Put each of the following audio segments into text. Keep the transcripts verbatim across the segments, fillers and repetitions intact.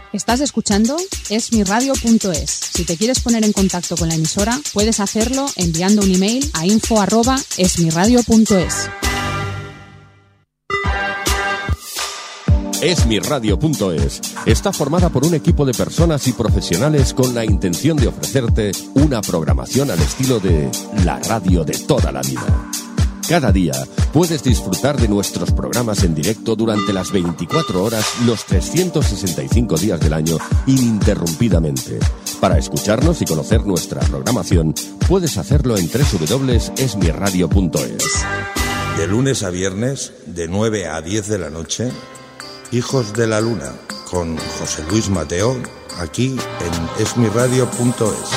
Estás escuchando es mi radio punto es. Si te quieres poner en contacto con la emisora, puedes hacerlo enviando un email a info arroba es mi radio punto es. es mi radio punto es está formada por un equipo de personas y profesionales con la intención de ofrecerte una programación al estilo de la radio de toda la vida. Cada día puedes disfrutar de nuestros programas en directo durante las veinticuatro horas, los trescientos sesenta y cinco días del año, ininterrumpidamente. Para escucharnos y conocer nuestra programación, puedes hacerlo en doble u doble u doble u punto es mi radio punto es. De lunes a viernes, de nueve a diez de la noche, Hijos de la Luna, con José Luis Mateo, aquí en es mi radio punto es.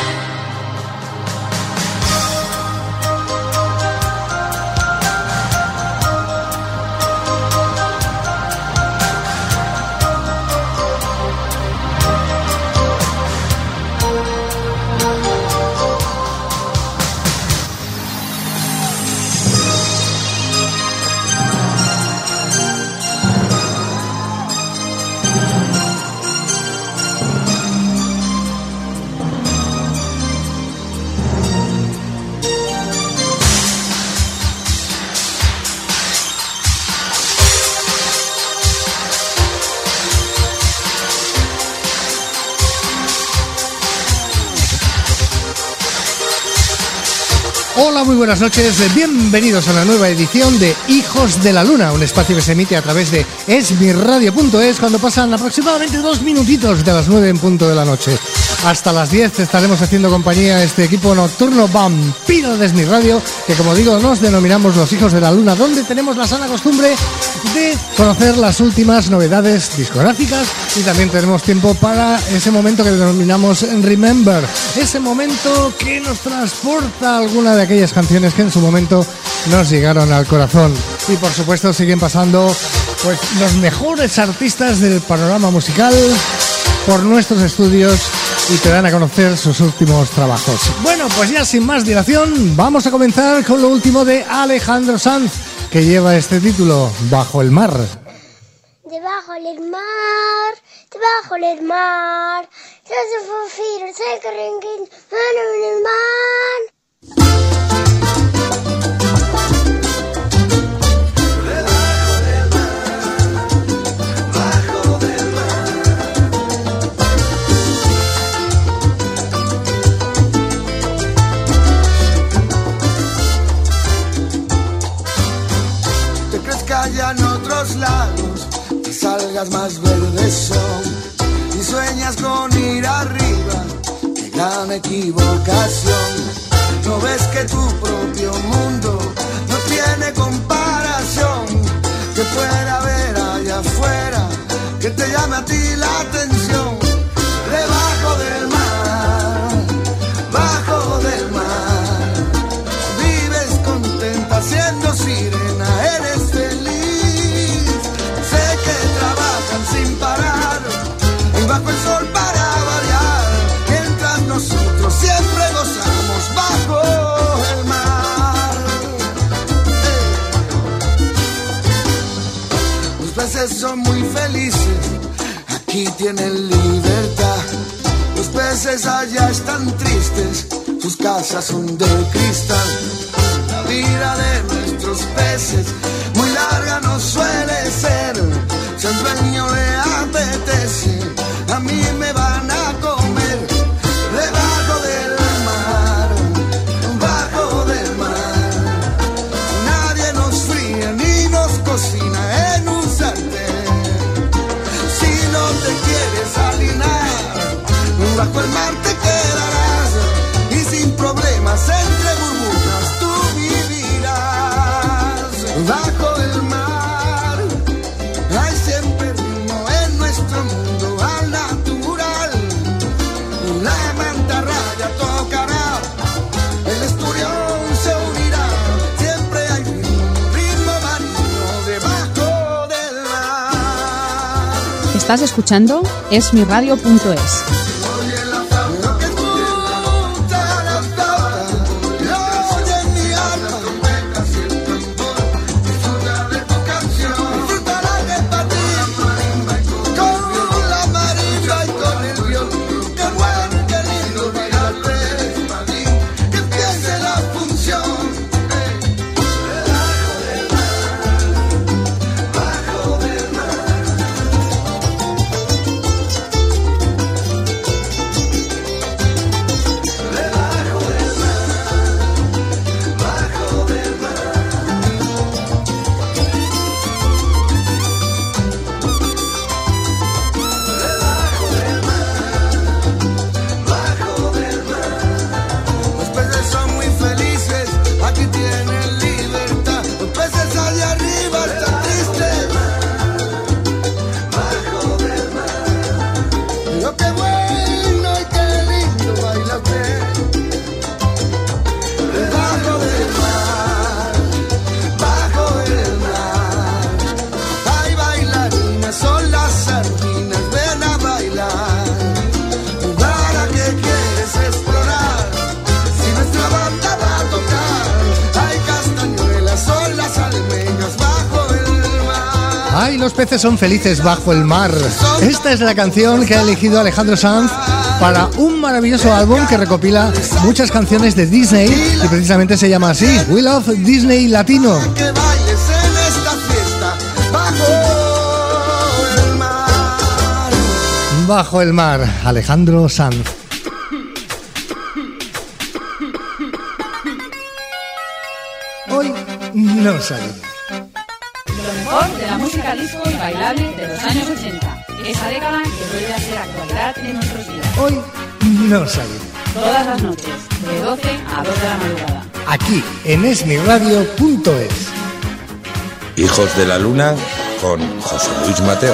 Hola, muy buenas noches, bienvenidos a la nueva edición de Hijos de la Luna, un espacio que se emite a través de es mi radio punto es cuando pasan aproximadamente dos minutitos de las nueve en punto de la noche. Hasta las diez estaremos haciendo compañía a este equipo nocturno vampiro de Es Mi Radio, que como digo nos denominamos los Hijos de la Luna, donde tenemos la sana costumbre de conocer las últimas novedades discográficas y también tenemos tiempo para ese momento que denominamos Remember, ese momento que nos transporta a alguna de aquellas canciones que en su momento nos llegaron al corazón. Y por supuesto siguen pasando pues los mejores artistas del panorama musical por nuestros estudios y te dan a conocer sus últimos trabajos. Bueno, pues ya sin más dilación, vamos a comenzar con lo último de Alejandro Sanz, que lleva este título, Bajo el Mar. Debajo del mar, debajo del mar, se fue se carrenguin, mano en el mar. En otros lados que salgas más verde son y sueñas con ir arriba, qué gran equivocación. No ves que tu propio mundo no tiene comparación, que pueda haber allá afuera que te llame a ti la atención. Debajo del mar, bajo del mar, vives contenta siendo sirena, eres feliz. Sin parar y bajo el sol para variar, mientras nosotros siempre gozamos bajo el mar. Hey. Los peces son muy felices, aquí tienen libertad. Los peces allá están tristes, sus casas son de cristal. La vida de nuestros peces muy larga no suele ser. Si al dueño le apetece, a mí me van a comer. Debajo del mar, bajo del mar, nadie nos fríe ni nos cocina en un sartén. Si no te quieres alinear, bajo el mar te quedarás y sin problemas entre burbujas tú vivirás. Bajo el mar Estás escuchando es mi radio punto es. Con la marimba los peces son felices bajo el mar. Esta es la canción que ha elegido Alejandro Sanz para un maravilloso álbum que recopila muchas canciones de Disney y precisamente se llama así, We Love Disney Latino. Que bailes en esta fiesta bajo el mar. Bajo el mar, Alejandro Sanz. Hoy no salimos. Lo mejor de la música disco y bailable de los años ochenta. Esa década que vuelve a ser actualidad en nuestros días. Hoy no salimos. Todas las noches, de doce a dos de la madrugada. Aquí en esmi radio punto es. Hijos de la Luna con José Luis Mateo.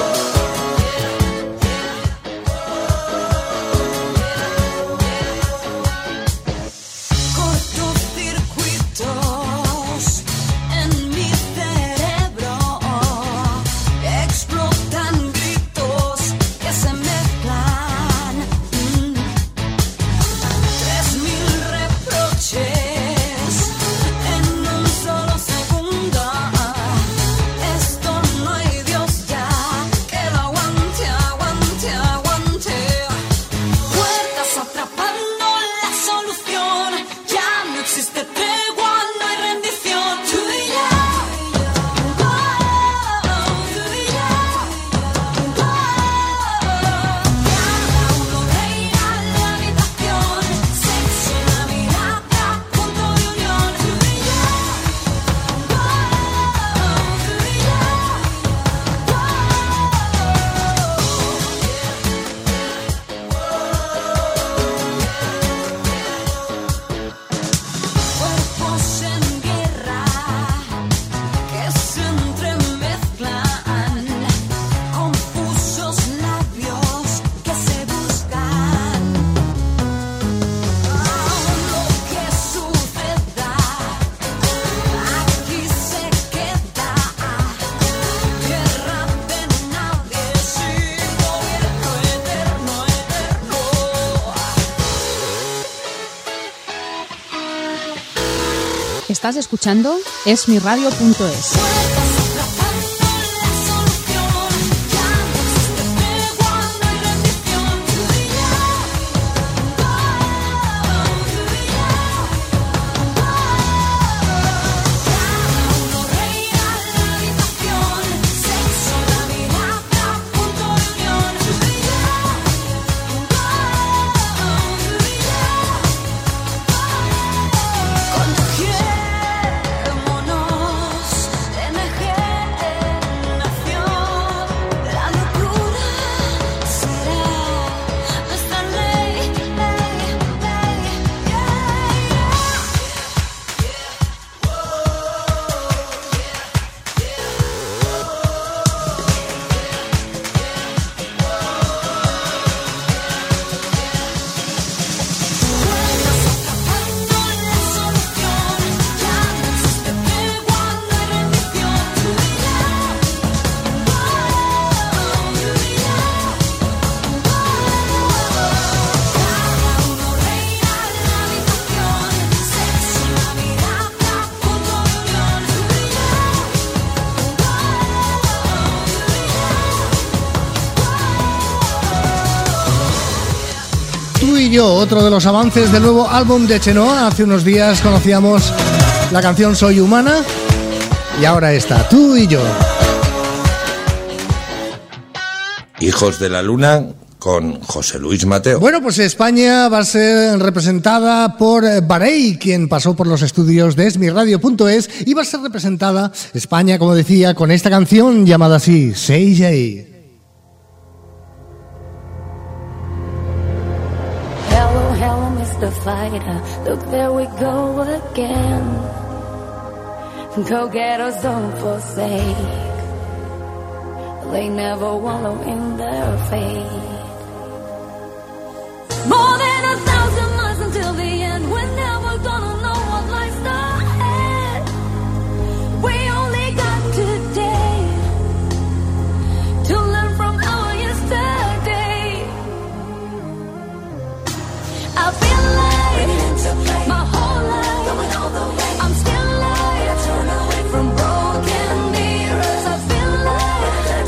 Estás escuchando esmi radio punto es. Yo, otro de los avances del nuevo álbum de Chenoa. Hace unos días conocíamos la canción Soy Humana y ahora está Tú y Yo. Hijos de la Luna con José Luis Mateo. Bueno, pues España va a ser representada por Barei, quien pasó por los estudios de esmi radio punto es, y va a ser representada España, como decía, con esta canción llamada así, Say Jay. The fighter, look, there we go again. Go-getters don't forsake, they never wallow in their fate. More than a thousand miles until the end, we're never gonna know what lies ahead. We only got today to learn from our yesterday. I feel like my whole life I'm still alive from broken mirrors. I feel like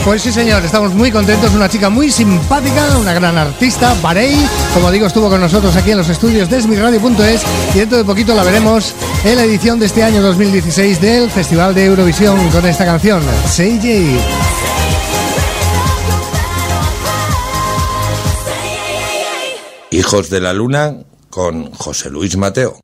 Pues sí, señor, estamos muy contentos. Una chica muy simpática, una gran artista, Barei. Como digo, estuvo con nosotros aquí en los estudios de esmi radio punto es y dentro de poquito la veremos en la edición de este año dos mil dieciséis del Festival de Eurovisión con esta canción, Say J. Hijos de la Luna con José Luis Mateo.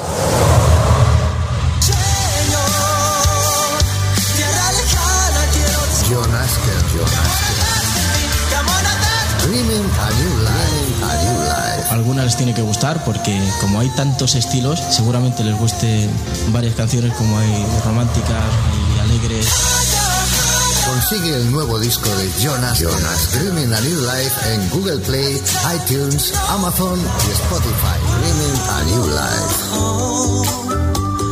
Algunas les tiene que gustar porque como hay tantos estilos, seguramente les guste varias canciones, como hay románticas y alegres. Consigue el nuevo disco de Jonas, Jonas, Dreaming a New Life en Google Play, iTunes, Amazon y Spotify. Dreaming a New Life.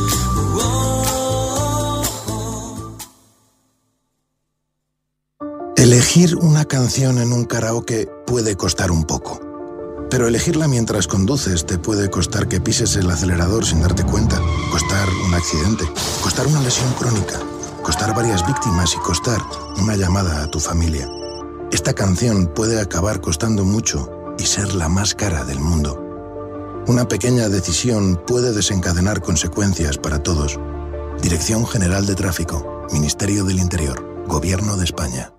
Elegir una canción en un karaoke puede costar un poco. Pero elegirla mientras conduces te puede costar que pises el acelerador sin darte cuenta, costar un accidente, costar una lesión crónica, costar varias víctimas y costar una llamada a tu familia. Esta canción puede acabar costando mucho y ser la más cara del mundo. Una pequeña decisión puede desencadenar consecuencias para todos. Dirección General de Tráfico, Ministerio del Interior, Gobierno de España.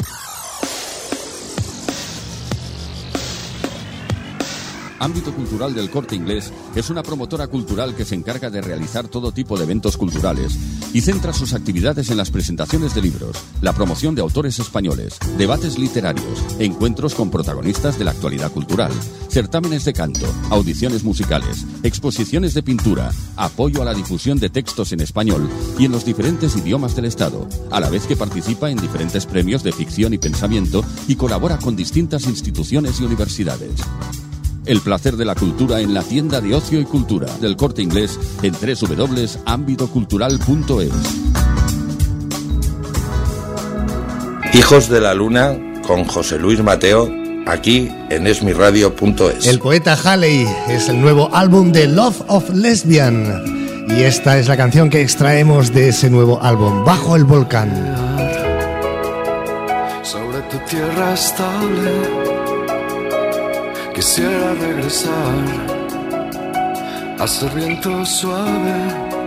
Ámbito Cultural del Corte Inglés es una promotora cultural que se encarga de realizar todo tipo de eventos culturales y centra sus actividades en las presentaciones de libros, la promoción de autores españoles, debates literarios, encuentros con protagonistas de la actualidad cultural, certámenes de canto, audiciones musicales, exposiciones de pintura, apoyo a la difusión de textos en español y en los diferentes idiomas del Estado, a la vez que participa en diferentes premios de ficción y pensamiento y colabora con distintas instituciones y universidades. El placer de la cultura en la tienda de ocio y cultura del Corte Inglés en doble u doble u doble u punto ámbito cultural punto es. Hijos de la Luna con José Luis Mateo, aquí en esmi radio punto es. El poeta Halley es el nuevo álbum de Love of Lesbian. Y esta es la canción que extraemos de ese nuevo álbum, Bajo el Volcán. Sobre tu tierra estable quisiera regresar a ser viento suave.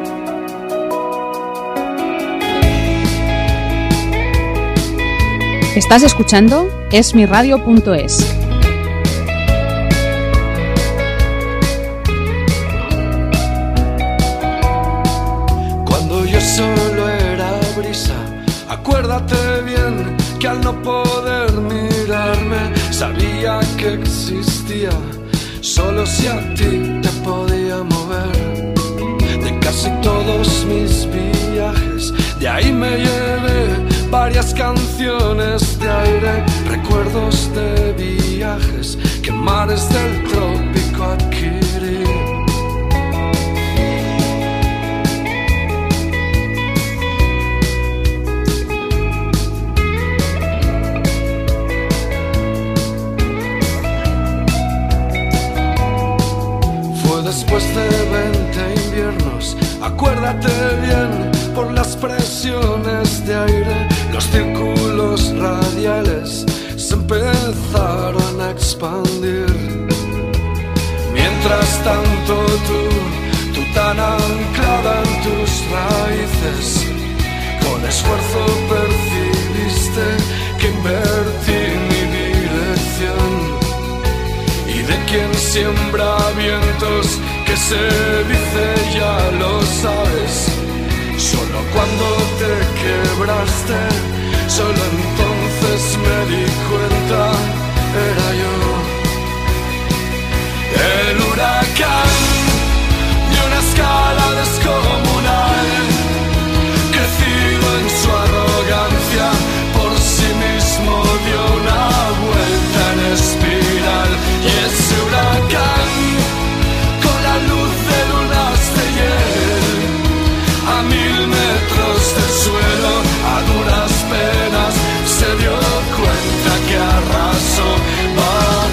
Estás escuchando esmi radio punto es. Cuando yo solo era brisa, acuérdate bien que al no poder mirarme sabía que existía, solo si a ti te podía mover. De casi todos mis viajes, de ahí me llevé varias canciones de aire, recuerdos de viajes que mares del trópico adquirí. Después de veinte inviernos, acuérdate bien, por las presiones de aire, los círculos radiales se empezaron a expandir. Mientras tanto tú, tú tan anclada en tus raíces, con esfuerzo percibiste que invertí mi dirección. Y de quien siembra vientos, que se dice ya lo sabes. Solo cuando te quebraste, solo entonces me di cuenta, era yo. El huracán de una escala descomunal, crecido en su arrogancia, por sí mismo dio una vuelta en espiral. Y ese huracán, con la luz de lunas de hiel, a mil metros del suelo, a duras penas, se dio cuenta que arrasó. Va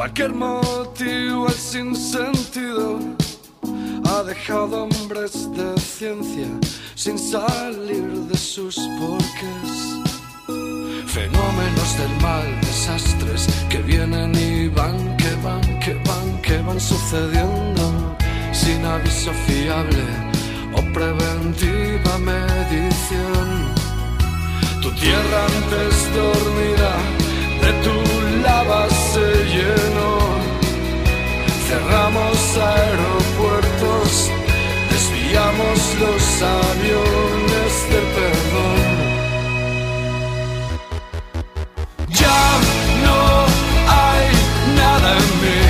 Cualquier motivo es sin sentido, ha dejado hombres de ciencia sin salir de sus porqués. Fenómenos del mal, desastres que vienen y van, que van, que van, que van sucediendo sin aviso fiable o preventiva medición. Tu tierra antes dormida de tu lava se llenó. Cerramos aeropuertos, desviamos los aviones del perdón. Ya no hay nada en mí,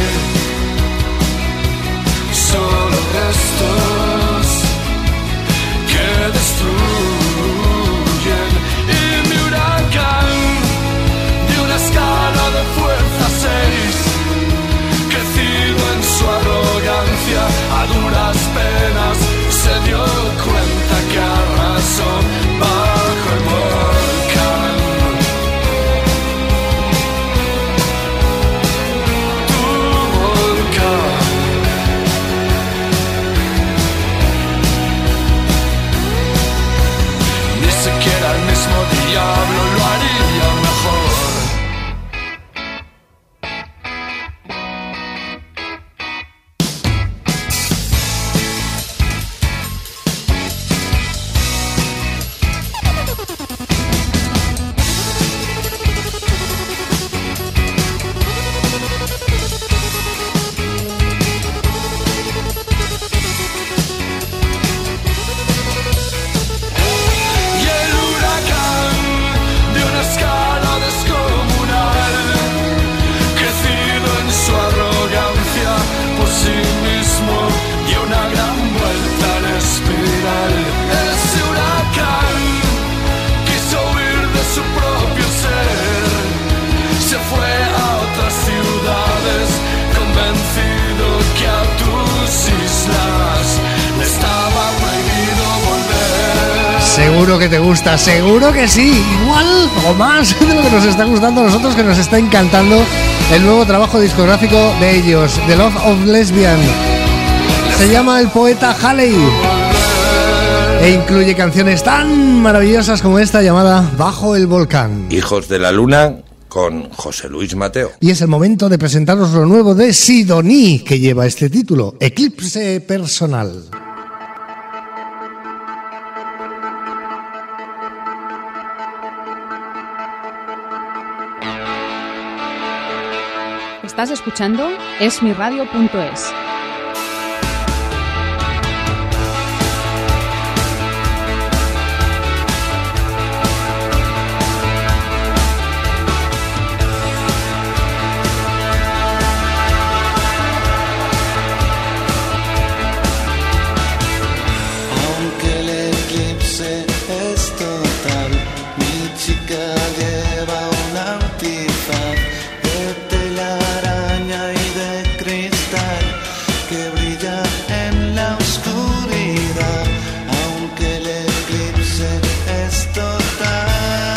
solo restos que destruyen. Y mi huracán de una escala de fuerza seis, crecido en su arrogancia, a duras penas se dio cuenta que arrasó bajo el volcán. Tu volcán. Ni siquiera el mismo diablo lo haría mejor. Seguro que te gusta, seguro que sí, igual o más de lo que nos está gustando a nosotros, que nos está encantando el nuevo trabajo discográfico de ellos, The Love of Lesbian. Se llama El Poeta Halley e incluye canciones tan maravillosas como esta llamada Bajo el Volcán. Hijos de la Luna con José Luis Mateo. Y es el momento de presentaros lo nuevo de Sidoní, que lleva este título, Eclipse Personal. Estás escuchando esmiradio punto es. Aunque el eclipse es total, mi chica lleva un antifaz de telaraña y de cristal que brilla en la oscuridad. Aunque el eclipse es total,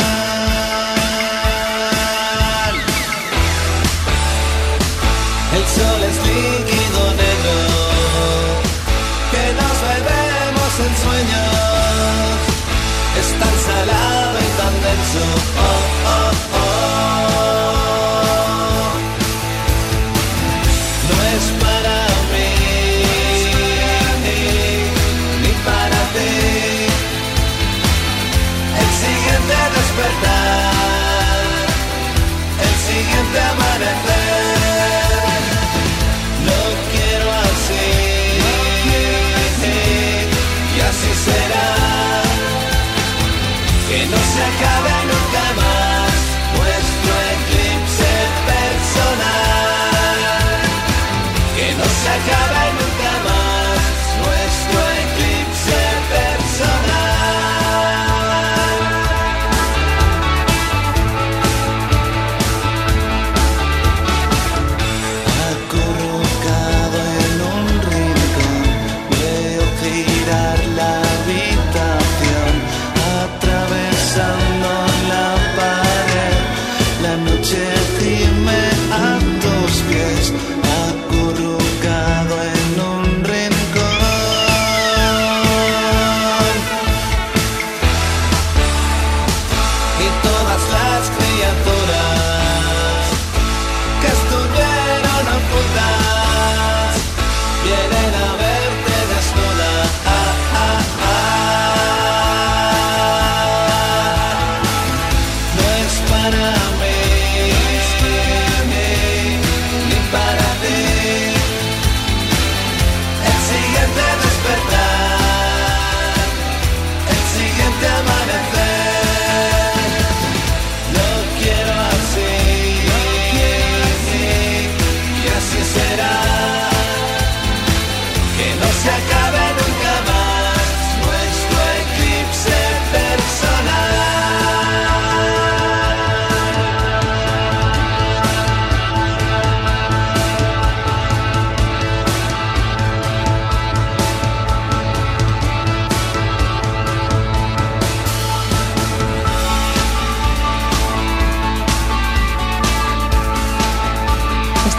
el sol es líquido negro que nos bebemos en sueños. Es tan salado y tan denso. Oh, oh, oh. No es para mí ni para ti. El siguiente despertar, el siguiente amanecer, lo quiero así, y así será. Que no se acabe nunca más.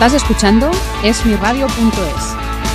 Estás escuchando esmiradio punto es.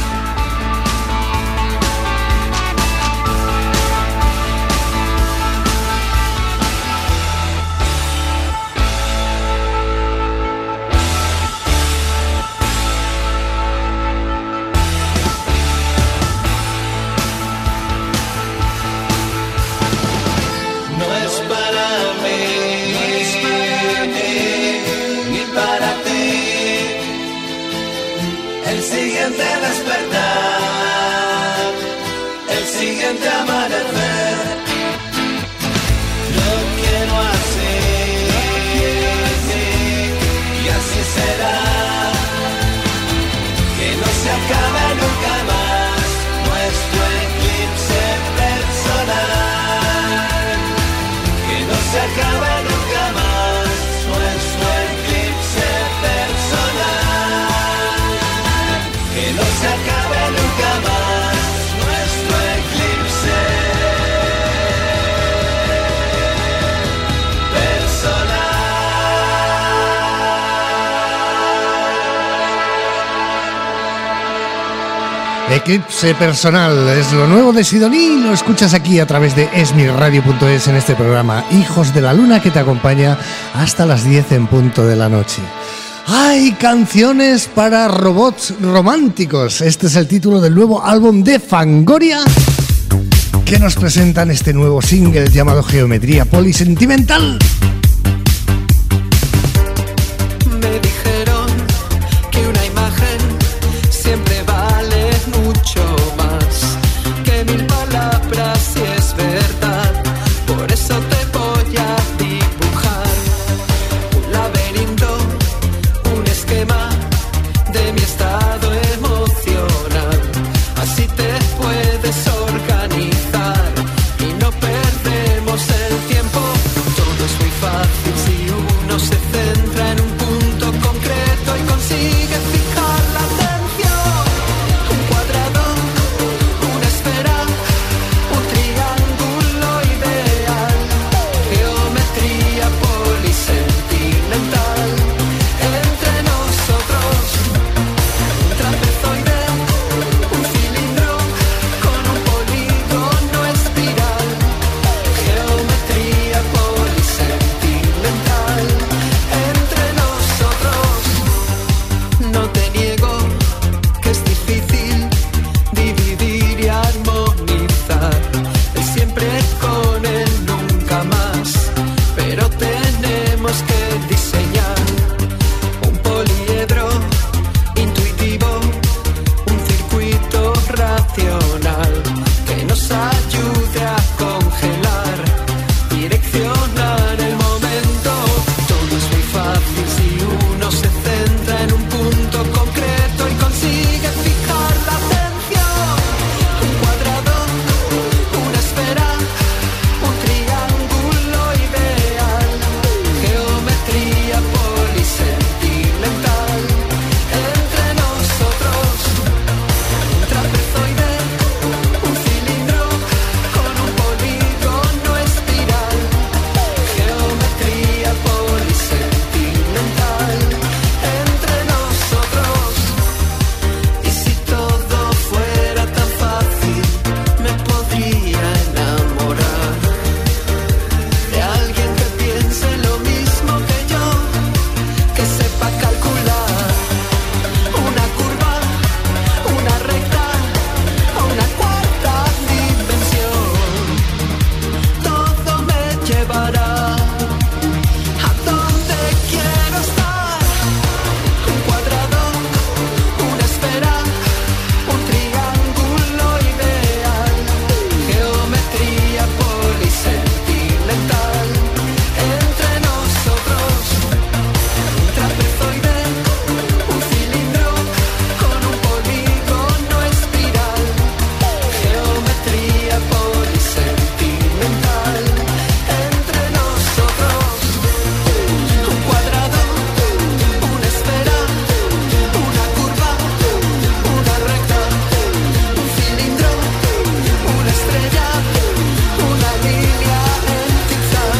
Eclipse Personal es lo nuevo de Sidoní, lo escuchas aquí a través de esmiradio punto es en este programa Hijos de la Luna, que te acompaña hasta las diez en punto de la noche. ¡Hay canciones para robots románticos! Este es el título del nuevo álbum de Fangoria, que nos presentan este nuevo single llamado Geometría Polisentimental.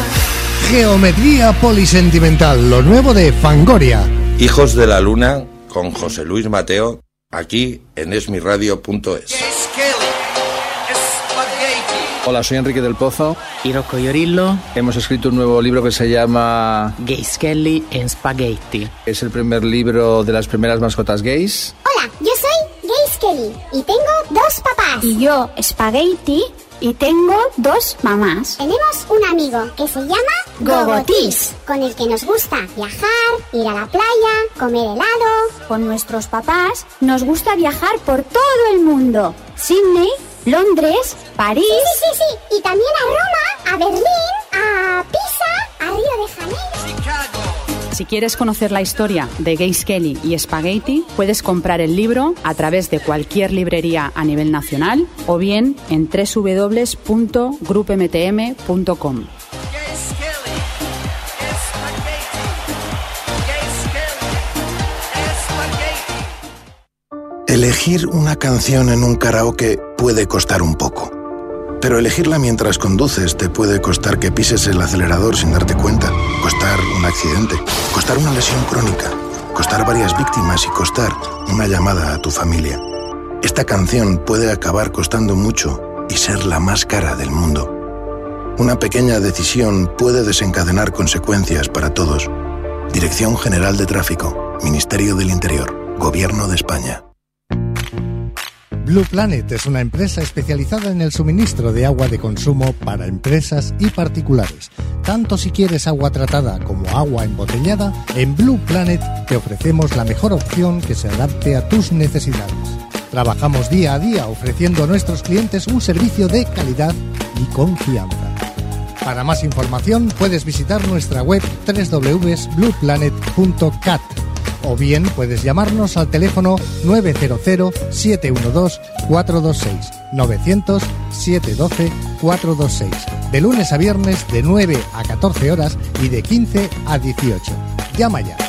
Geometría Polisentimental, lo nuevo de Fangoria. Hijos de la Luna con José Luis Mateo, aquí en esmiradio punto es. Hola, soy Enrique del Pozo. Y Rocco Iorillo. Hemos escrito un nuevo libro que se llama Gays Kelly en Spaghetti. Es el primer libro de las primeras mascotas gays. Hola, yo soy Gays Kelly y tengo dos papás. Y yo, Spaghetti, y tengo dos mamás. Tenemos un amigo que se llama Gogotis, con el que nos gusta viajar, ir a la playa, comer helado. Con nuestros papás nos gusta viajar por todo el mundo. Sydney, Londres, París... Sí, sí, sí, sí. Y también a Roma, a Berlín, a Pisa, a Río de Janeiro. Si quieres conocer la historia de Gays Kelly y Spaghetti, puedes comprar el libro a través de cualquier librería a nivel nacional o bien en doble u doble u doble u punto grupo m t m punto com. Elegir una canción en un karaoke puede costar un poco, pero elegirla mientras conduces te puede costar que pises el acelerador sin darte cuenta, costar un accidente, costar una lesión crónica, costar varias víctimas y costar una llamada a tu familia. Esta canción puede acabar costando mucho y ser la más cara del mundo. Una pequeña decisión puede desencadenar consecuencias para todos. Dirección General de Tráfico, Ministerio del Interior, Gobierno de España. Blue Planet es una empresa especializada en el suministro de agua de consumo para empresas y particulares. Tanto si quieres agua tratada como agua embotellada, en Blue Planet te ofrecemos la mejor opción que se adapte a tus necesidades. Trabajamos día a día ofreciendo a nuestros clientes un servicio de calidad y confianza. Para más información puedes visitar nuestra web doble u doble u doble u punto blue planet punto cat. O bien puedes llamarnos al teléfono nueve cero cero, siete uno dos, cuatro dos seis, novecientos, siete uno dos, cuatro dos seis. De lunes a viernes de nueve a catorce horas y de quince a dieciocho. Llama ya.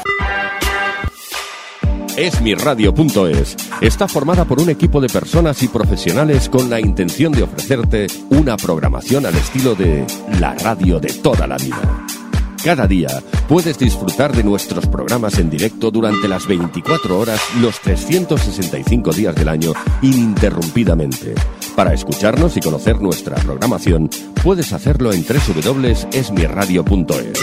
esmiradio punto es está formada por un equipo de personas y profesionales con la intención de ofrecerte una programación al estilo de la radio de toda la vida. Cada día puedes disfrutar de nuestros programas en directo durante las veinticuatro horas, los trescientos sesenta y cinco días del año, ininterrumpidamente. Para escucharnos y conocer nuestra programación, puedes hacerlo en doble u doble u doble u punto esmiradio punto es.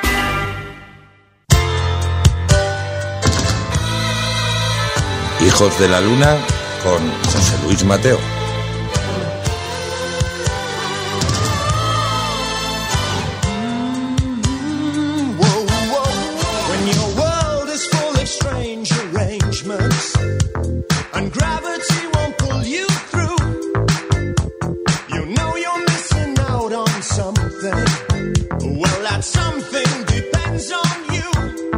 Hijos de la Luna con José Luis Mateo. And gravity won't pull you through. You know you're missing out on something. Well, that something depends on you.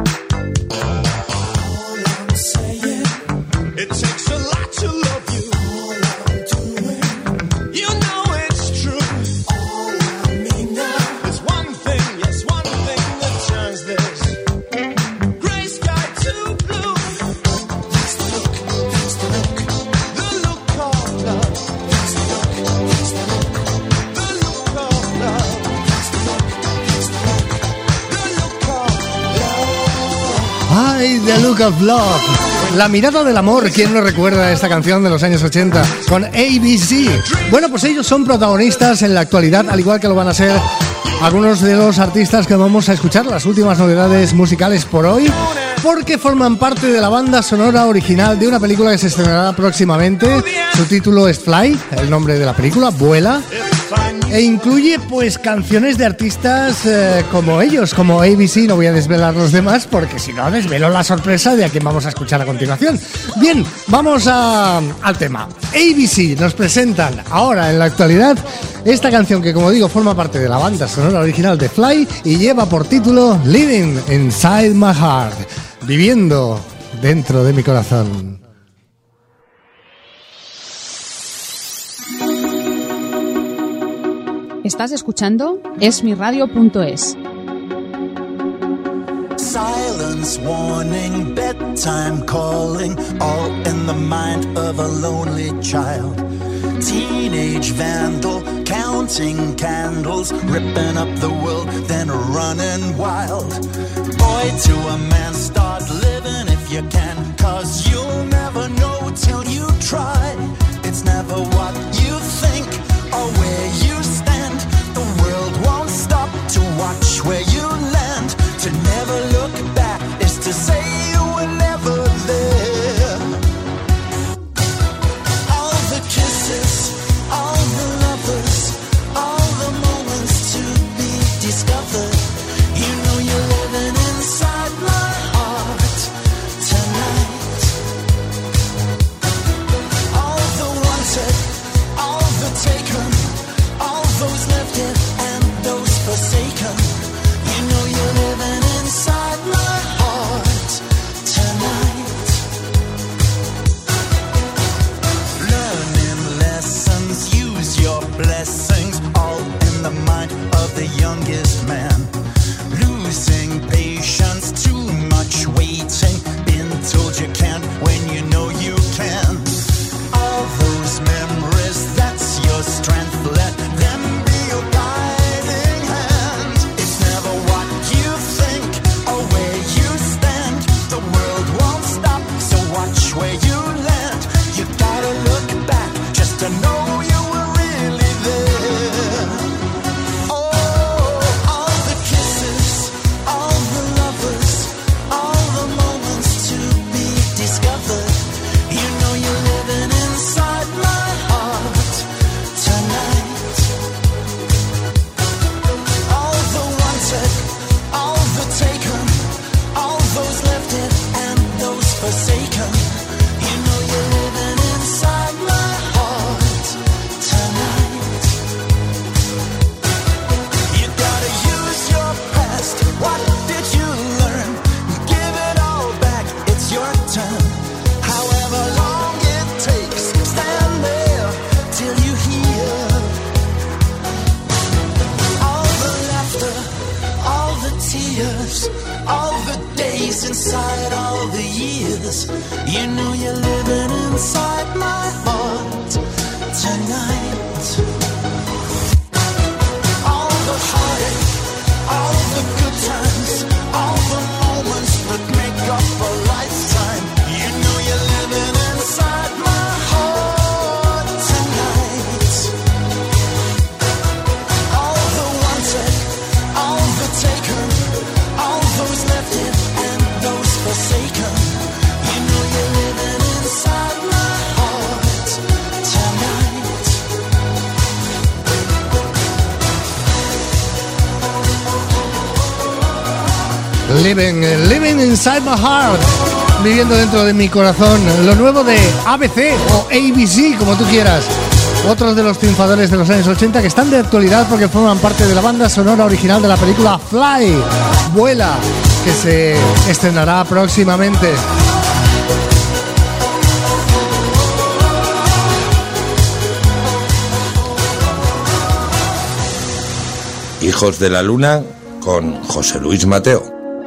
All I'm saying, it takes a lot to love you. All I'm doing, you know it's true. All I mean now is one thing, yes, one thing that turns this gray sky to blue. ¡Ay, The Look of Love! La mirada del amor, ¿quién no recuerda esta canción de los años ochenta? Con A B C. Bueno, pues ellos son protagonistas en la actualidad, al igual que lo van a ser algunos de los artistas que vamos a escuchar, las últimas novedades musicales por hoy, porque forman parte de la banda sonora original de una película que se estrenará próximamente. Su título es Fly, el nombre de la película, Vuela. E incluye pues canciones de artistas eh, como ellos, como A B C. No voy a desvelar los demás porque si no desvelo la sorpresa de a quién vamos a escuchar a continuación. Bien, vamos a, al tema. A B C nos presentan ahora en la actualidad esta canción que, como digo, forma parte de la banda sonora original de Fly y lleva por título Living Inside My Heart, viviendo dentro de mi corazón. Estás escuchando esmiradio punto es. Silence warning, bedtime calling, all in the mind of a lonely child. Teenage vandal, counting candles, ripping up the world, then running wild. Boy to a man, start living if you you can, 'cause you'll never know till you try. It's never what you think or where you stand. The world won't stop to watch where you land. To never look back is to say you were never there. All the kisses, all the lovers, all the moments to be discovered. You know you're living inside my heart tonight. All the wanted, all the taken, all those left in and those forsaken. You know you're living inside my heart tonight. Learning lessons, use your blessings, all in the mind of the youngest man. Losing patience, too much waiting, been told you can't when you know you can. All those memories, that's your strength, let them be your guiding hand. It's never what you think or where you stand. The world won't stop, so watch where you land. You gotta look back just to know you were really there. Oh, all the kisses, all the lovers, all the moments to be discovered. You know you're living inside my heart tonight. All the wanted, all the taken, all those left in and those forsaken. You know you're living inside my heart tonight. You gotta use your past. What did you learn? Give it all back. It's your turn. However long it takes, stand there till you hear. All the laughter, all the tears, all the days inside all the years. You know you're living inside my heart tonight. All the heartache, all the good times, all the moments that make up a lifetime. You know you're living inside my heart tonight. All the wanted, all the taken, all those left in and those forsaken. You know you're living inside my heart tonight. Living, living inside my heart. Viviendo dentro de mi corazón. Lo nuevo de A B C o A B C, como tú quieras. Otros de los triunfadores de los años ochenta que están de actualidad porque forman parte de la banda sonora original de la película Fly, Vuela, que se estrenará próximamente. Hijos de la Luna con José Luis Mateo.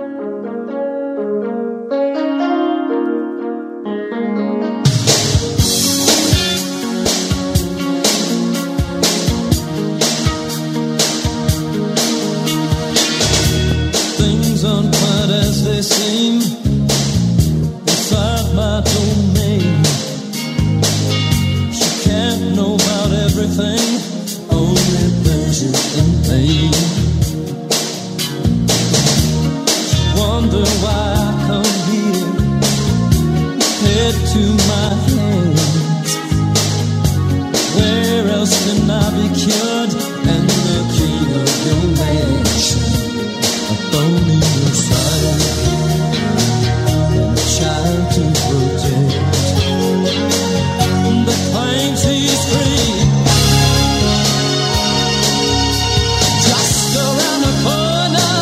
Things aren't quite as they seem inside my domain. She can't know about everything, only pleasure and pain. Wonder why I come here, head to my hands. Where else can I be cured and the king of your mansion? A thorn in your side and a child to protect. The claim she's free, just around the corner,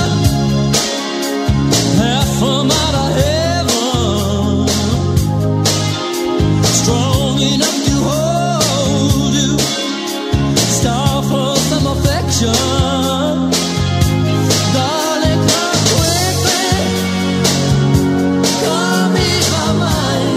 half from out of heaven, strong enough to hold you, star for some affection. Darling, come quickly, come ease my mind.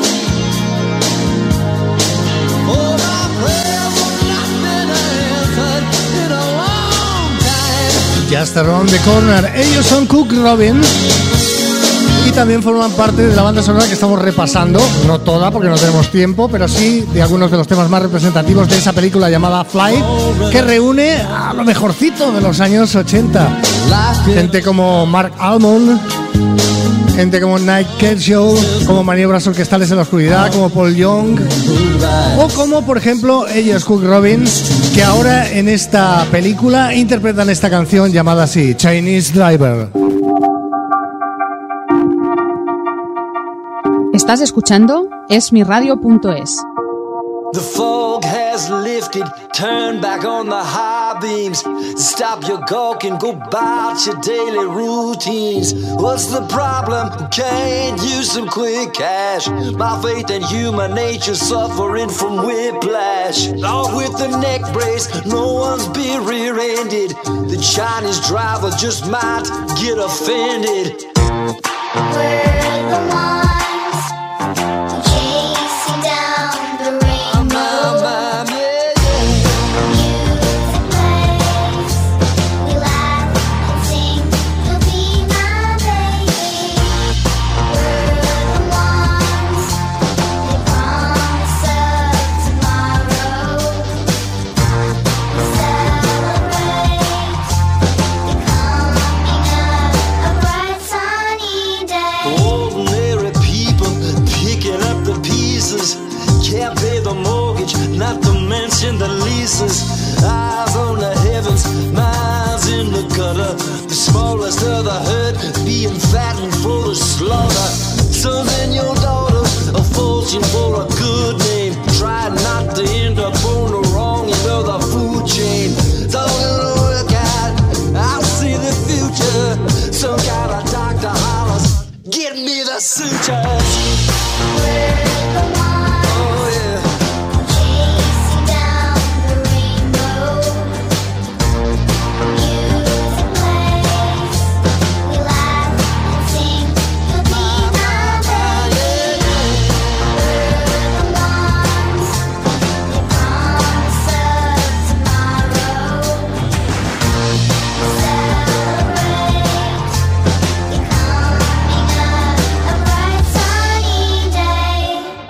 Oh, my prayer will not been answered in a long time. Just around the corner. Ellos son Cook Robin. y también forman parte de la banda sonora que estamos repasando, no toda porque no tenemos tiempo, pero sí de algunos de los temas más representativos de esa película llamada Fly, que reúne a lo mejorcito de los años ochenta. Gente como Mark Almond, gente como Nick Kershaw, como Maniobras Orquestales en la Oscuridad, como Paul Young, o como por ejemplo ellos, Cook Robbins, que ahora en esta película interpretan esta canción llamada así, Chinese Driver. Estás escuchando es mi radio punto es. The fog has lifted, turn back on the high beams. Stop your gawking, go about your daily routines. What's the problem? Can't use some quick cash. My faith in human nature suffering from whiplash. Off with the neck brace, no one's be rear-ended. The Chinese driver just might get offended. We're the ones chasing down the rainbow. Music plays, we laugh and sing. You'll be my baby. We're the ones that promise us tomorrow. We celebrate the coming of a bright sunny day. Ordinary people picking up the pieces. Can't pay the mortgage, not to mention the leases. Eyes on the heavens, minds in the gutter. The smallest of the herd being fattened for the slaughter. Sons and your daughters, a fortune for a good name. Try not to end up on the wrong end of the food chain. It's all gonna work out, I see the future. Some kind of doctor hollers, get me the sutures. We're the ones Oh yeah. chasing down the rainbow. Music plays, we laugh and sing. You'll be my baby. We're the ones that promise us tomorrow. Celebrate the coming of a bright sunny day.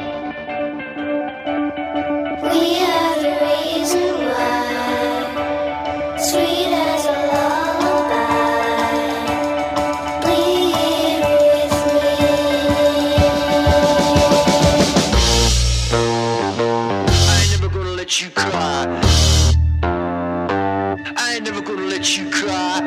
We have a reason why, sweet as a lullaby. Plead with me. I ain't never gonna let you cry. I ain't never gonna let you cry.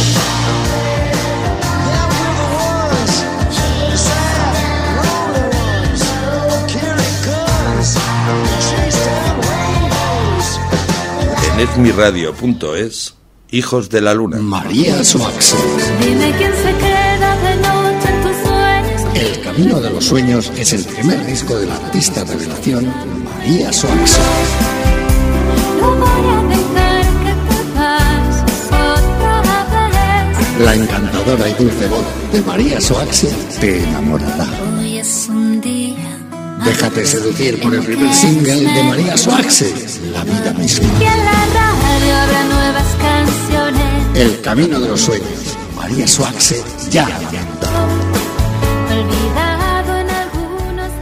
Yeah, we're the ones, the sad, lonely ones, carry guns, chase down rainbows. En es mi radio punto es, Hijos de la Luna. María Soax. Dime quién se queda de noche en tus sueños. El Camino de los Sueños es el primer disco de la artista revelación María Soax. No voy a dejar que te pases otra vez. La encantadora y dulce voz de María Soax te enamorará. Hoy es un día. Déjate seducir por el primer single de María Soax, La vida misma. Y en la radio habrá nuevas canciones. El Camino de los Sueños, María Soax ya a la venta. Olvidado en algunos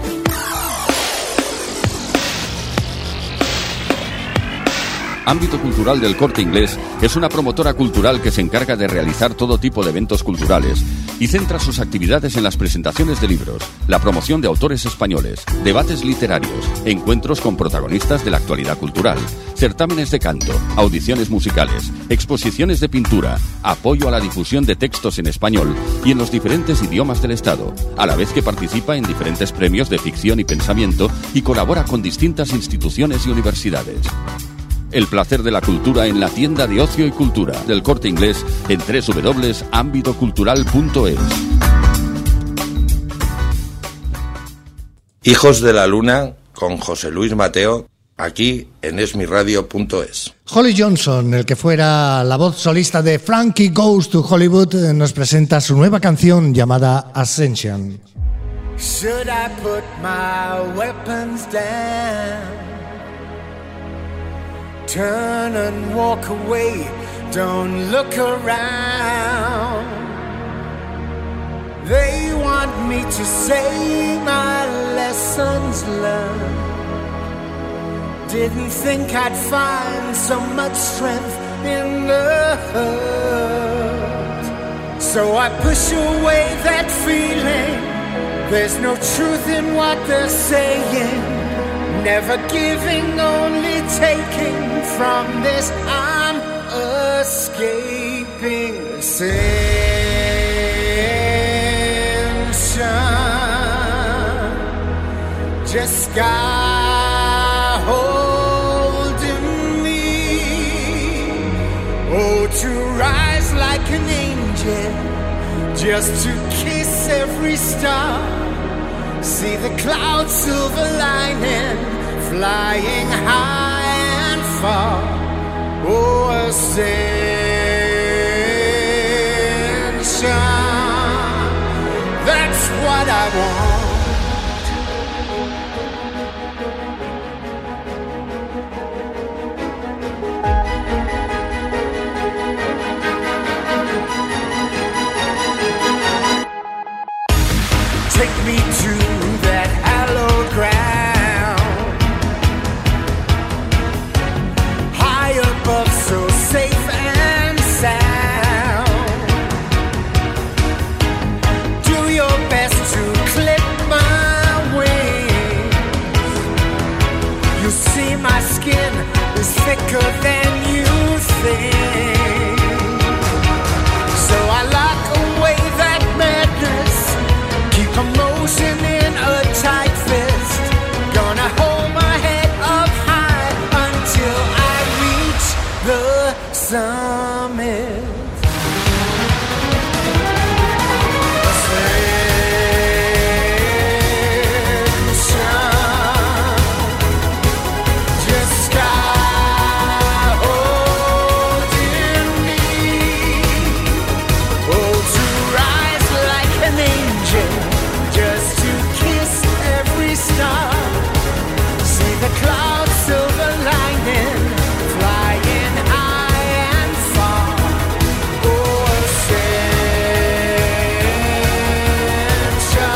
Ámbito Cultural del Corte Inglés es una promotora cultural que se encarga de realizar todo tipo de eventos culturales y centra sus actividades en las presentaciones de libros, la promoción de autores españoles, debates literarios, encuentros con protagonistas de la actualidad cultural, certámenes de canto, audiciones musicales, exposiciones de pintura, apoyo a la difusión de textos en español y en los diferentes idiomas del Estado, a la vez que participa en diferentes premios de ficción y pensamiento y colabora con distintas instituciones y universidades. El placer de la cultura en la tienda de ocio y cultura del Corte Inglés en doble u doble u doble u punto ámbito cultural punto es. Hijos de la Luna con José Luis Mateo, aquí en es mi radio punto es. Holly Johnson, el que fuera la voz solista de Frankie Goes to Hollywood, nos presenta su nueva canción llamada Ascension. Should I put my weapons down? Turn and walk away, don't look around. They want want me to say my lessons learned. Didn't think I'd find so much strength in the hurt. So I push away that feeling. There's no truth in what they're saying. Never giving, only taking. From this I'm escaping. Ascension, just God holding me. Oh, to rise like an angel, just to kiss every star. See the clouds silver lining, flying high and far. Oh, ascension, that's what I want. Take me to that hallowed ground, high above, so safe and sound. Do your best to clip my wings. You see my skin is thicker than you think. So I lock away that madness, keep emotion in a tight fist. Gonna hold my head up high until I reach the summit. Ascension, just God holding me. Oh, to rise like an angel, just to kiss every star. See the clouds silver lining, flying high and far. Oh, ascension,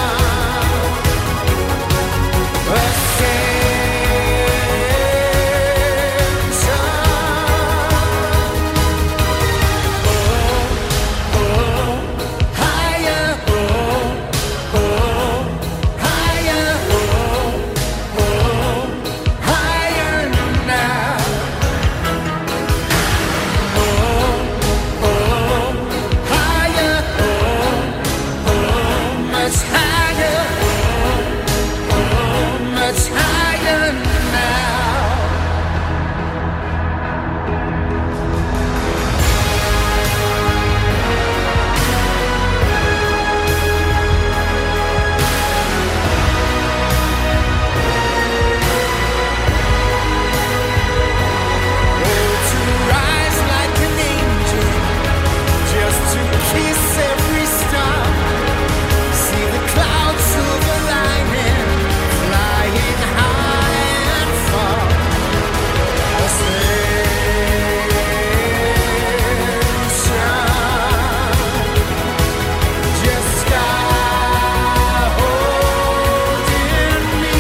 ascension. Oh, oh, higher, oh, oh, higher, oh, oh, higher now. Oh, oh, higher, oh, oh, much higher, oh, oh, much higher now. Oh, to rise like an angel, just to kiss every star. See the clouds silver lining, flying high and far. Ascension, just God holding me.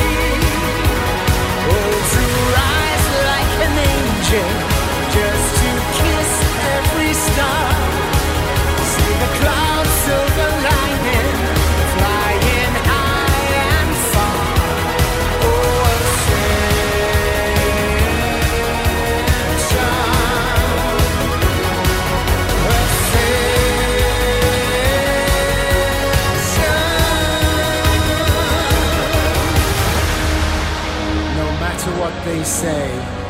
Oh, to rise like an angel, just to kiss every star. See the clouds silver lining, flying high and far. Oh, ascension, no matter what they say,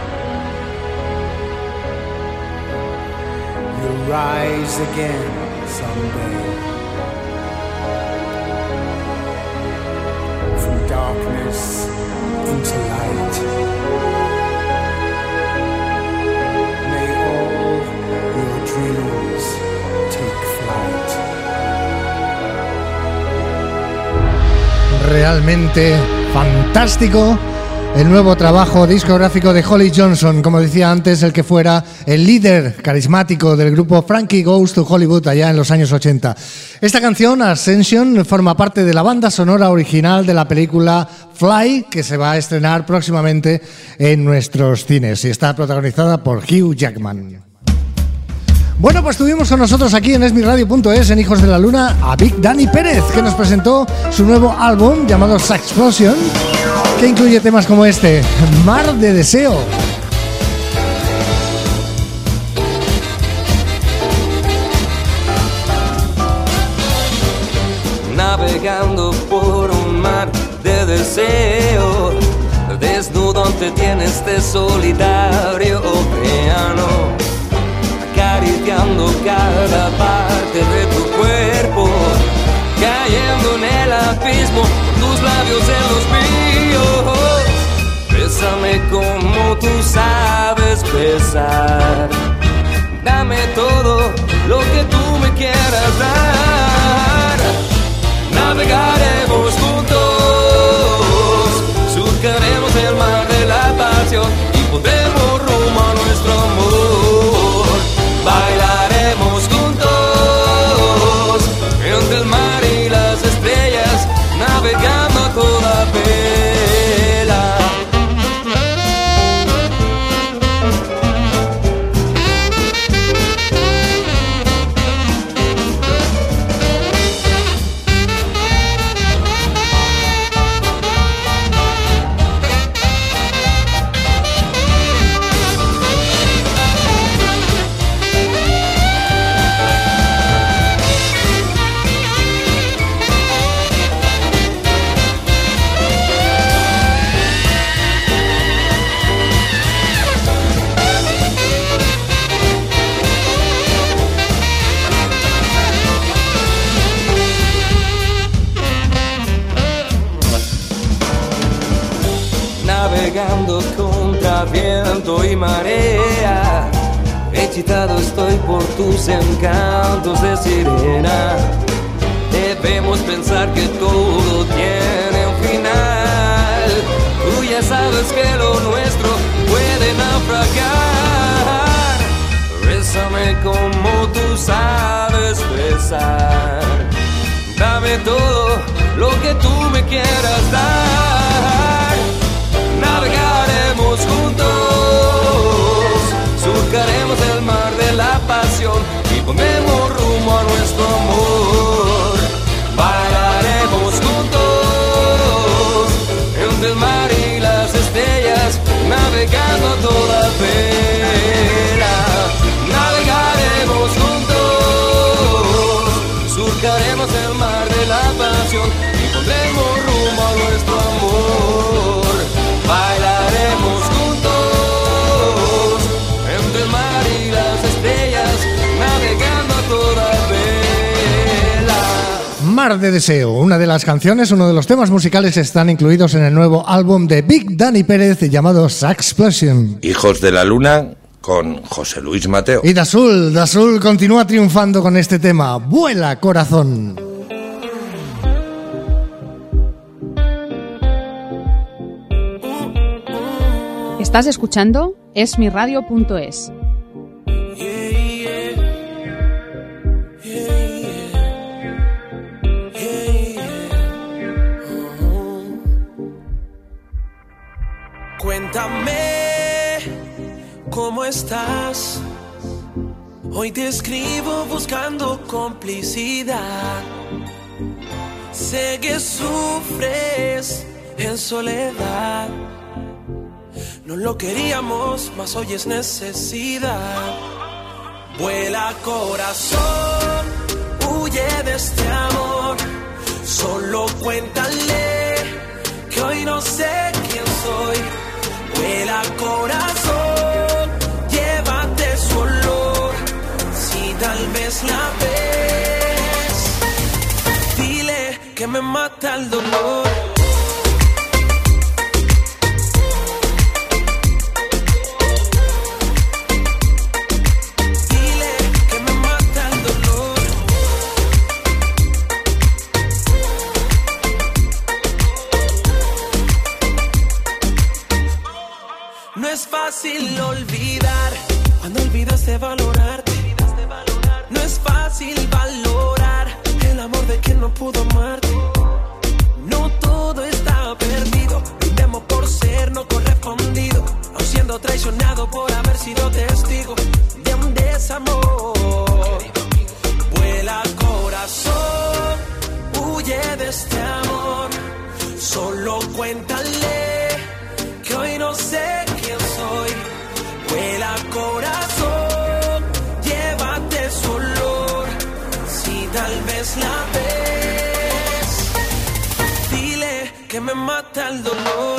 you'll rise again someday. From darkness into light, may all your dreams take flight. Realmente fantástico el nuevo trabajo discográfico de Holly Johnson, como decía antes, el que fuera el líder carismático del grupo Frankie Goes to Hollywood allá en los años ochenta. Esta canción, Ascension, forma parte de la banda sonora original de la película Fly, que se va a estrenar próximamente en nuestros cines y está protagonizada por Hugh Jackman. Bueno, pues tuvimos con nosotros aquí en esmiradio punto es, en Hijos de la Luna, a Big Dani Pérez, que nos presentó su nuevo álbum llamado Saxplosion, que incluye temas como este, Mar de Deseo. Navegando por un mar de deseo, desnudo ante ti en este solidario océano, acariciando cada parte de tu cuerpo, cayendo en el abismo, tus labios en los míos. Bésame como tú sabes besar, dame todo lo que tú me quieras dar. Navegaremos juntos, surcaremos el mar de la pasión y pondremos rumbo a nuestro amor. Bailaremos juntos entre el mar y las estrellas, navegando a toda vela. Navegando contra viento y marea, excitado estoy por tus encantos de sirena. Debemos pensar que todo tiene un final. Tú ya sabes que lo nuestro puede naufragar. Bésame como tú sabes besar, dame todo lo que tú me quieras dar. Navegaremos juntos, surcaremos el mar de la pasión y pondremos rumbo a nuestro amor. Bailaremos juntos entre el mar y las estrellas, navegando a toda vela. Navegaremos juntos, surcaremos el mar de la pasión y pondremos rumbo a nuestro amor. Bailaremos juntos entre el mar y las estrellas, navegando a toda vela. Mar de Deseo, una de las canciones, uno de los temas musicales están incluidos en el nuevo álbum de Big Dani Pérez llamado Saxplosion. Hijos de la Luna con José Luis Mateo. Y Dasul, Dasul continúa triunfando con este tema, Vuela Corazón. Estás escuchando esmiradio punto es. Cuéntame cómo estás. Hoy te escribo buscando complicidad. Sé que sufres en soledad. No lo queríamos, mas hoy es necesidad. Vuela corazón, huye de este amor. Solo cuéntale que hoy no sé quién soy. Vuela corazón, llévate su olor. Si tal vez la ves, dile que me mata el dolor. es fácil olvidar cuando olvidaste valorarte. No es fácil valorar el amor de quien no pudo amarte. No todo está perdido, brindemos por ser no correspondido, aun siendo traicionado por haber sido testigo de un desamor. Vuela corazón, huye de este amor, solo cuéntale que hoy no sé quién soy. Vuela corazón, llévate su olor, si tal vez la ves, dile que me mata el dolor.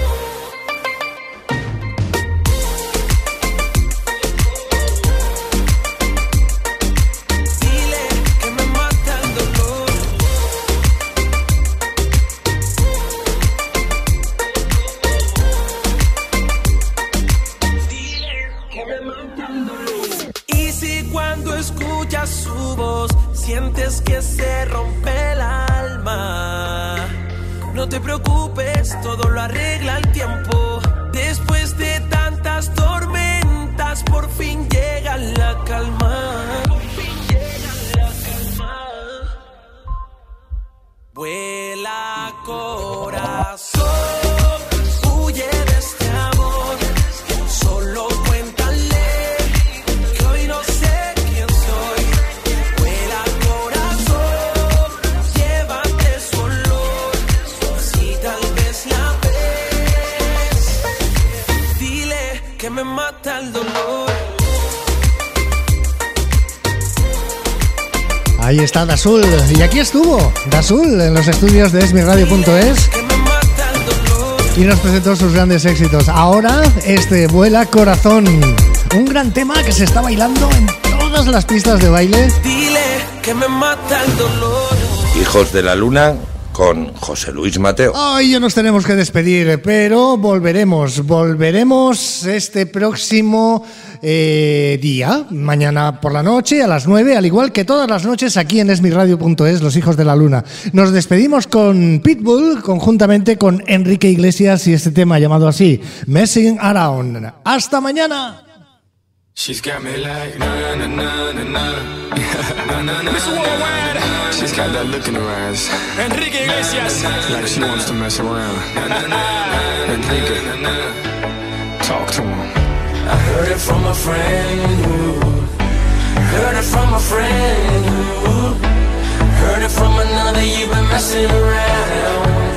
Su voz, sientes que se rompe el alma. No te preocupes, todo lo arregla el tiempo. Después de tantas tormentas, por fin llega la calma. Por fin llega la calma. Vuela corazón, huye de este amor, solo cuéntale que hoy no sé. Que me mata el dolor. Ahí está Dasul, y aquí estuvo Dasul en los estudios de esmi radio punto es y nos presentó sus grandes éxitos. Ahora este Vuela Corazón, un gran tema que se está bailando en todas las pistas de baile. Dile que me mata el dolor. Hijos de la Luna con José Luis Mateo. Hoy ya nos tenemos que despedir, pero volveremos, volveremos este próximo eh, día, mañana por la noche a las nueve, al igual que todas las noches aquí en esmi radio punto es, Los Hijos de la Luna. Nos despedimos con Pitbull, conjuntamente con Enrique Iglesias y este tema llamado así, Messing Around. ¡Hasta mañana! She's got me like na na na na na na na na. Miss Worldwide. She's got that look in her eyes. Enrique Iglesias. Like she wants to mess around. Enrique, talk to him. I heard it from a friend who heard it from a friend who heard it from another. You've been messing around.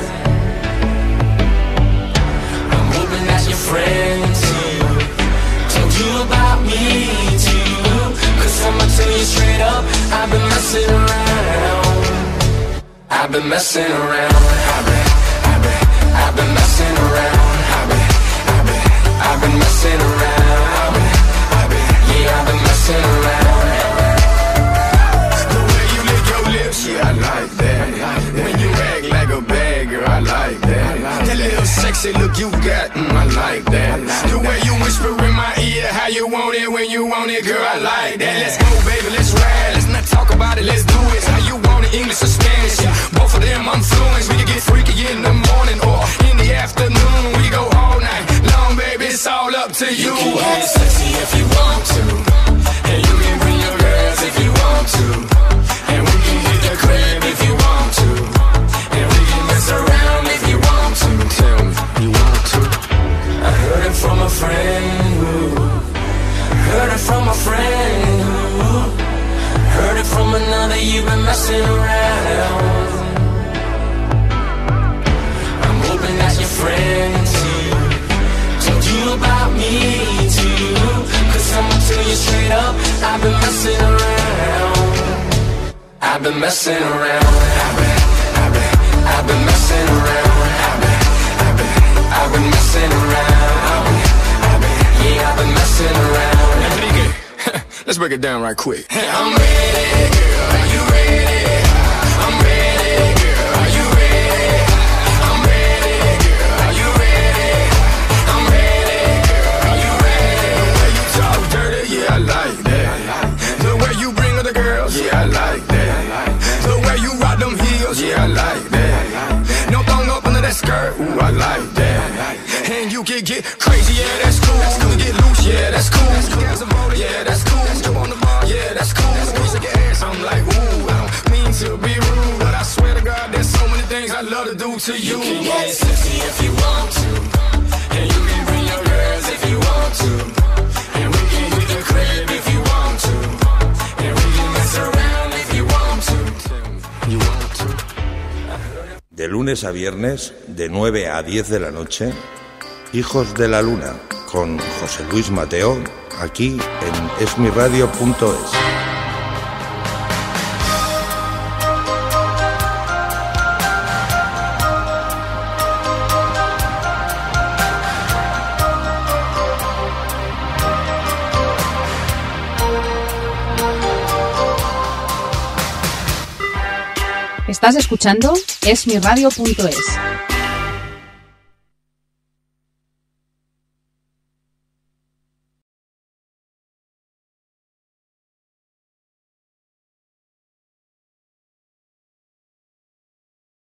I'm hoping that your friends told you about me too, 'cause I'ma tell you straight up, I've been messing around. I've been messing around. I've been, I've been, I've been messing around. I've been, I've been, I've been messing around. I've been, I've been, yeah, I've been messing around. The way you lick your lips, yeah, I like that. When you act like a bad girl, I like that. That little sexy look you got, mm, I like that. The way you whisper in my ear, how you want it when you want it, girl, I like that. Let's go, baby, let's ride. Let's not talk about it, let's do it. How you want it, English or Spanish? Yeah, both of them I'm fluent. We can get freaky in the morning or in the afternoon. We go all night long, baby, it's all up to you. You can get sexy if you want to, and you can bring your girls if you want to, and we can hit the crib if you want to, and we can mess around if you want to. Tell me, you want to? I heard it from a friend who heard it from a friend who heard it from another. You've been messing around. I'm hoping that your friends told you about me too, 'cause I'ma tell you straight up, I've been messing around. I've been messing around. I've been, I've been, I've been messing around. I've been, I've been, I've been messing around. I've been, I've been, yeah, I've been messing around. Enrique, let's break it down right quick. I'm ready, girl, are you ready? I'm ready, girl, are you ready? I'm ready, girl, are you ready? I'm ready, girl, are you ready? The way you talk dirty, yeah, I like that. The way you bring other girls, yeah, I like that. The way you rock them heels, yeah, I like that. No thong up under that skirt, ooh, I like that. and you can get crazy, yeah, that's cool. You can get loose, yeah, that's cool. Yeah, that's cool. Jump on the bar, yeah, that's cool. When you shake your ass, I'm like, ooh, I don't mean to be rude, but I swear to God, there's so many things I love to do to you. You can get sexy if you want to, and you can bring your girls if you want to, and we can hit the crib if you want to, and we can mess around if you want to. You want to. De lunes a viernes, de nueve a diez de la noche, Hijos de la Luna, con José Luis Mateo, aquí en esmiradio punto es. Estás escuchando esmiradio punto es.